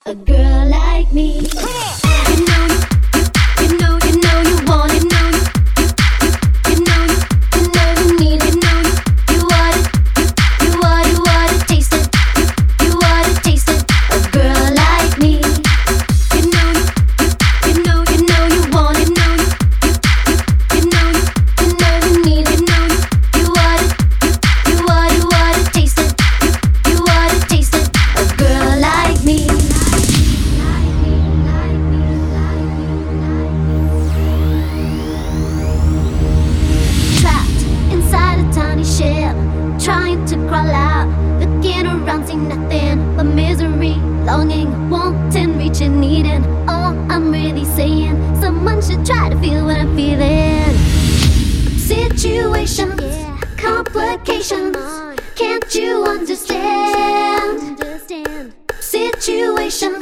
a girl like me. You know, you want it. You know, you need it. You want it, taste it. You want it, taste it, a girl like me. You know, you want it. You know, you need it. You want it, taste it. You want it, taste it, a girl like me. Trapped inside a tiny shell, trying to crawl out, looking around, see nothing but misery, longing, wanting, reaching, needing. All I'm really saying, someone should try to feel what I'm feeling. Situations, complications, can't you understand? Situations,